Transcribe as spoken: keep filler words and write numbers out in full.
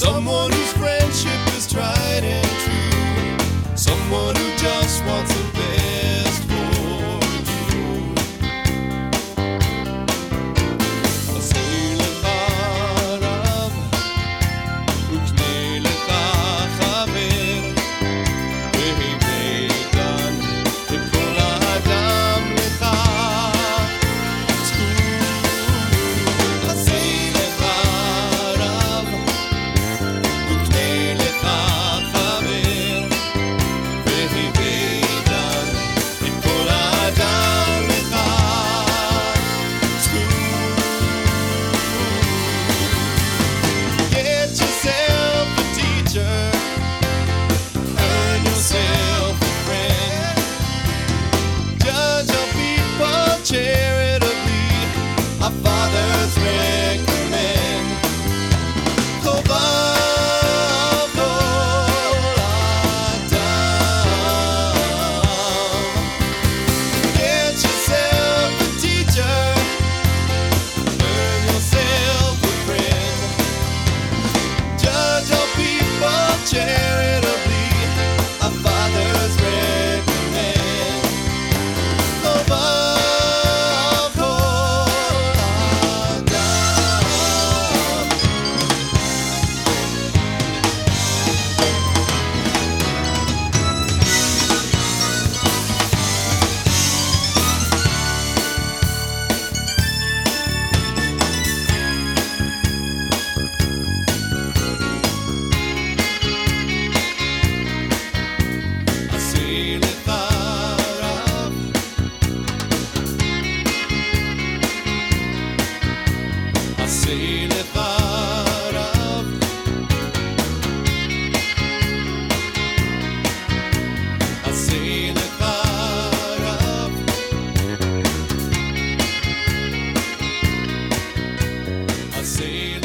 Someone whose friendship is tried and true, someone who just wants the best for you. עשי לך רב וקנה לך חבר, והנה כאן וכל האדם לך זכות. עשי לך רב וקנה לך חבר, והנה כאן וכל האדם לך זכות. Get yourself a teacher, earn yourself a friend, judge your people charitably, our fathers recommend. Chovav kol adam. Get yourself a teacher, earn yourself a friend, judge your people charitably, our fathers recommend. Chovav kol adam. עשי לך רב, עשי לך רב, עשי לך רב, עשי